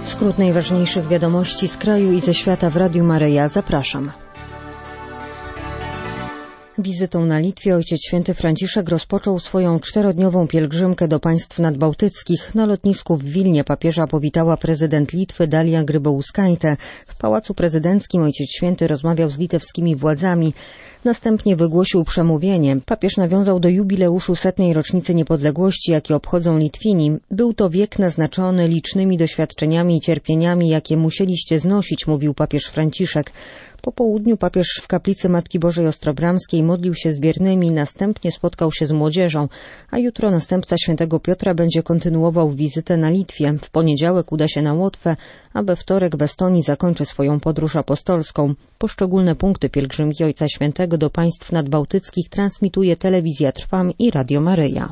Skrót najważniejszych wiadomości z kraju i ze świata w Radiu Maryja. Zapraszam. Wizytą na Litwie Ojciec Święty Franciszek rozpoczął swoją 4-dniową pielgrzymkę do państw nadbałtyckich. Na lotnisku w Wilnie papieża powitała prezydent Litwy Dalia Grybauskaitė. W Pałacu Prezydenckim Ojciec Święty rozmawiał z litewskimi władzami. Następnie wygłosił przemówienie. Papież nawiązał do jubileuszu 100. rocznicy niepodległości, jaki obchodzą Litwini. Był to wiek naznaczony licznymi doświadczeniami i cierpieniami, jakie musieliście znosić, mówił papież Franciszek. Po południu papież w kaplicy Matki Bożej Ostrobramskiej modlił się z wiernymi, następnie spotkał się z młodzieżą, a jutro następca świętego Piotra będzie kontynuował wizytę na Litwie. W poniedziałek uda się na Łotwę, a we wtorek w Estonii zakończy swoją podróż apostolską. Poszczególne punkty pielgrzymki Ojca Świętego do państw nadbałtyckich transmituje Telewizja Trwam i Radio Maryja.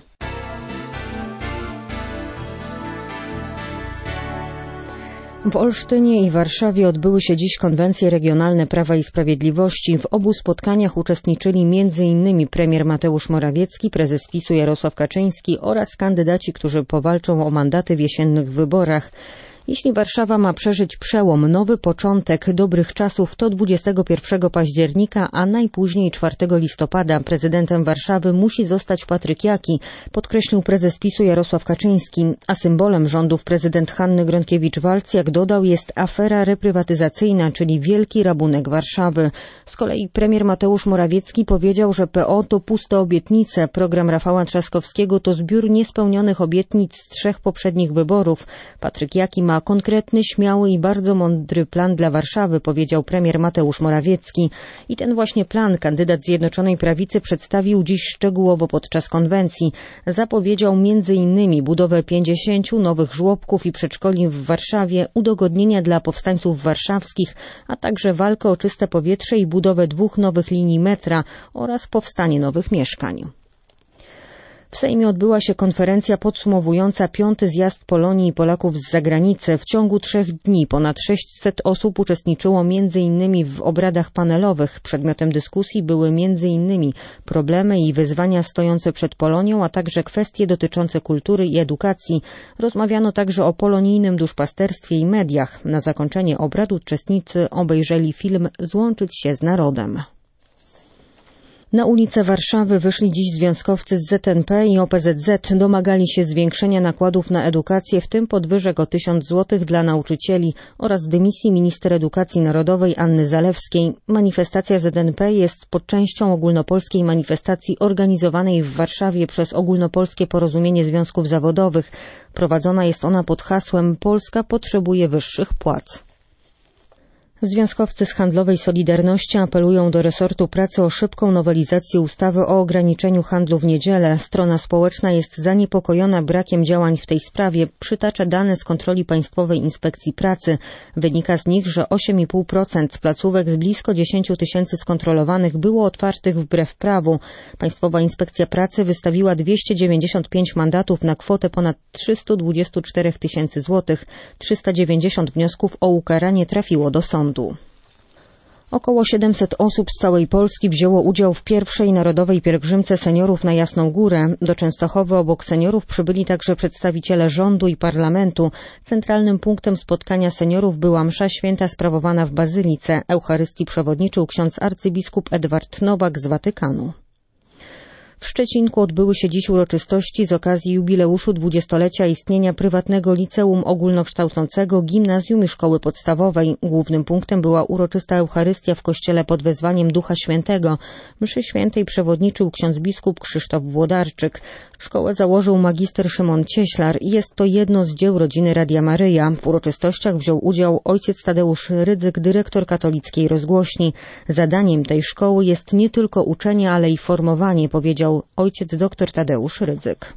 W Olsztynie i Warszawie odbyły się dziś konwencje regionalne Prawa i Sprawiedliwości. W obu spotkaniach uczestniczyli m.in. premier Mateusz Morawiecki, prezes PiS-u Jarosław Kaczyński oraz kandydaci, którzy powalczą o mandaty w jesiennych wyborach. Jeśli Warszawa ma przeżyć przełom, nowy początek dobrych czasów, to 21 października, a najpóźniej 4 listopada prezydentem Warszawy musi zostać Patryk Jaki, podkreślił prezes PiS-u Jarosław Kaczyński, a symbolem rządów prezydent Hanny Gronkiewicz-Waltz, jak dodał, jest afera reprywatyzacyjna, czyli wielki rabunek Warszawy. Z kolei premier Mateusz Morawiecki powiedział, że PO to puste obietnice, program Rafała Trzaskowskiego to zbiór niespełnionych obietnic z 3 poprzednich wyborów. Patryk Jaki ma konkretny, śmiały i bardzo mądry plan dla Warszawy, powiedział premier Mateusz Morawiecki. I ten właśnie plan kandydat Zjednoczonej Prawicy przedstawił dziś szczegółowo podczas konwencji. Zapowiedział m.in. budowę 50 nowych żłobków i przedszkoli w Warszawie, udogodnienia dla powstańców warszawskich, a także walkę o czyste powietrze i budowę 2 nowych linii metra oraz powstanie nowych mieszkań. W Sejmie odbyła się konferencja podsumowująca 5. zjazd Polonii i Polaków z zagranicy. W ciągu 3 dni ponad 600 osób uczestniczyło m.in. w obradach panelowych. Przedmiotem dyskusji były m.in. problemy i wyzwania stojące przed Polonią, a także kwestie dotyczące kultury i edukacji. Rozmawiano także o polonijnym duszpasterstwie i mediach. Na zakończenie obrad uczestnicy obejrzeli film „Złączyć się z narodem”. Na ulice Warszawy wyszli dziś związkowcy z ZNP i OPZZ. Domagali się zwiększenia nakładów na edukację, w tym podwyżek o 1000 zł dla nauczycieli oraz dymisji minister edukacji narodowej Anny Zalewskiej. Manifestacja ZNP jest podczęścią ogólnopolskiej manifestacji organizowanej w Warszawie przez Ogólnopolskie Porozumienie Związków Zawodowych. Prowadzona jest ona pod hasłem „Polska potrzebuje wyższych płac”. Związkowcy z handlowej Solidarności apelują do resortu pracy o szybką nowelizację ustawy o ograniczeniu handlu w niedzielę. Strona społeczna jest zaniepokojona brakiem działań w tej sprawie. Przytacza dane z kontroli Państwowej Inspekcji Pracy. Wynika z nich, że 8,5% placówek z blisko 10 000 skontrolowanych było otwartych wbrew prawu. Państwowa Inspekcja Pracy wystawiła 295 mandatów na kwotę ponad 324 000 złotych. 390 wniosków o ukaranie trafiło do sądu. Około 700 osób z całej Polski wzięło udział w pierwszej narodowej pielgrzymce seniorów na Jasną Górę. Do Częstochowy obok seniorów przybyli także przedstawiciele rządu i parlamentu. Centralnym punktem spotkania seniorów była msza święta sprawowana w Bazylice. Eucharystii przewodniczył ksiądz arcybiskup Edward Nowak z Watykanu. W Szczecinku odbyły się dziś uroczystości z okazji jubileuszu 20-lecia istnienia prywatnego liceum ogólnokształcącego, gimnazjum i szkoły podstawowej. Głównym punktem była uroczysta Eucharystia w kościele pod wezwaniem Ducha Świętego. Mszy świętej przewodniczył ksiądz biskup Krzysztof Włodarczyk. Szkołę założył magister Szymon Cieślar i jest to jedno z dzieł rodziny Radia Maryja. W uroczystościach wziął udział ojciec Tadeusz Rydzyk, dyrektor katolickiej rozgłośni. Zadaniem tej szkoły jest nie tylko uczenie, ale i formowanie, powiedział ojciec dr Tadeusz Rydzyk.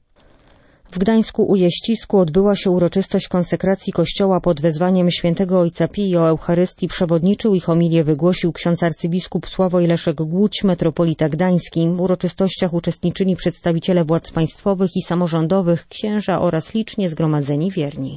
W Gdańsku u Jeścisku odbyła się uroczystość konsekracji kościoła pod wezwaniem świętego ojca Pii. O Eucharystii przewodniczył i homilię wygłosił ksiądz arcybiskup Sławoj Leszek Głódź, metropolita gdański. W uroczystościach uczestniczyli przedstawiciele władz państwowych i samorządowych, księża oraz licznie zgromadzeni wierni.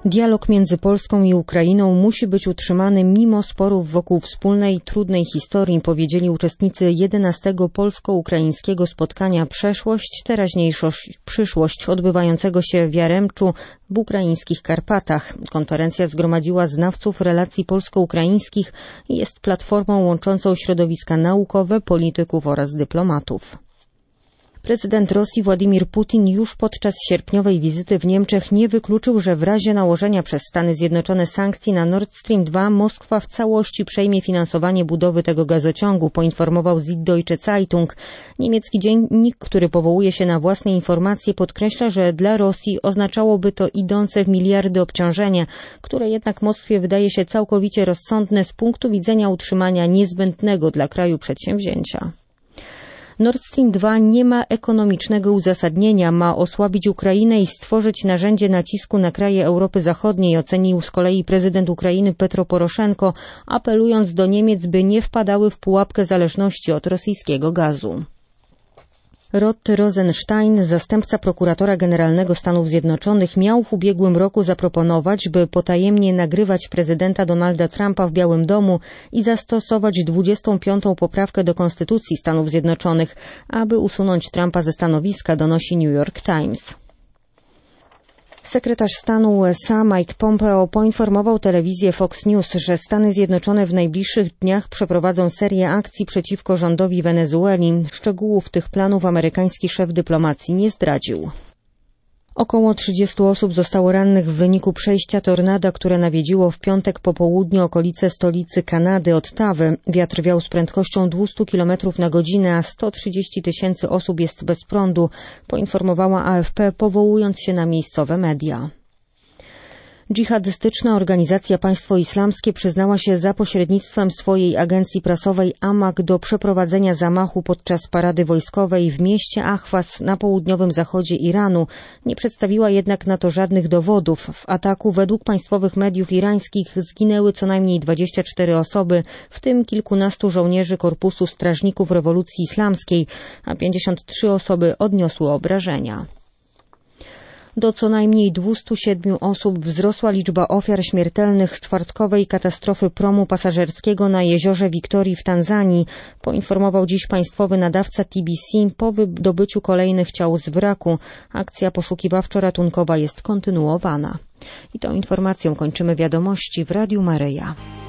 Dialog między Polską i Ukrainą musi być utrzymany mimo sporów wokół wspólnej, trudnej historii, powiedzieli uczestnicy 11. polsko-ukraińskiego spotkania Przeszłość, teraźniejszość, przyszłość odbywającego się w Jaremczu w ukraińskich Karpatach. Konferencja zgromadziła znawców relacji polsko-ukraińskich i jest platformą łączącą środowiska naukowe, polityków oraz dyplomatów. Prezydent Rosji Władimir Putin już podczas sierpniowej wizyty w Niemczech nie wykluczył, że w razie nałożenia przez Stany Zjednoczone sankcji na Nord Stream 2 Moskwa w całości przejmie finansowanie budowy tego gazociągu, poinformował Süddeutsche Zeitung. Niemiecki dziennik, który powołuje się na własne informacje, podkreśla, że dla Rosji oznaczałoby to idące w miliardy obciążenie, które jednak Moskwie wydaje się całkowicie rozsądne z punktu widzenia utrzymania niezbędnego dla kraju przedsięwzięcia. Nord Stream 2 nie ma ekonomicznego uzasadnienia, ma osłabić Ukrainę i stworzyć narzędzie nacisku na kraje Europy Zachodniej, ocenił z kolei prezydent Ukrainy Petro Poroszenko, apelując do Niemiec, by nie wpadały w pułapkę zależności od rosyjskiego gazu. Rod Rosenstein, zastępca prokuratora generalnego Stanów Zjednoczonych, miał w ubiegłym roku zaproponować, by potajemnie nagrywać prezydenta Donalda Trumpa w Białym Domu i zastosować 25. poprawkę do Konstytucji Stanów Zjednoczonych, aby usunąć Trumpa ze stanowiska, donosi New York Times. Sekretarz stanu USA Mike Pompeo poinformował telewizję Fox News, że Stany Zjednoczone w najbliższych dniach przeprowadzą serię akcji przeciwko rządowi Wenezueli. Szczegółów tych planów amerykański szef dyplomacji nie zdradził. Około 30 osób zostało rannych w wyniku przejścia tornada, które nawiedziło w piątek po południu okolice stolicy Kanady, Ottawy. Wiatr wiał z prędkością 200 km na godzinę, a 130 000 osób jest bez prądu, poinformowała AFP, powołując się na miejscowe media. Dżihadystyczna organizacja Państwo Islamskie przyznała się za pośrednictwem swojej agencji prasowej Amaq do przeprowadzenia zamachu podczas parady wojskowej w mieście Ahwas na południowym zachodzie Iranu. Nie przedstawiła jednak na to żadnych dowodów. W ataku według państwowych mediów irańskich zginęły co najmniej 24 osoby, w tym kilkunastu żołnierzy Korpusu Strażników Rewolucji Islamskiej, a 53 osoby odniosły obrażenia. Do co najmniej 207 osób wzrosła liczba ofiar śmiertelnych czwartkowej katastrofy promu pasażerskiego na jeziorze Wiktorii w Tanzanii, poinformował dziś państwowy nadawca TBC po wydobyciu kolejnych ciał z wraku. Akcja poszukiwawczo-ratunkowa jest kontynuowana. I tą informacją kończymy wiadomości w Radiu Maryja.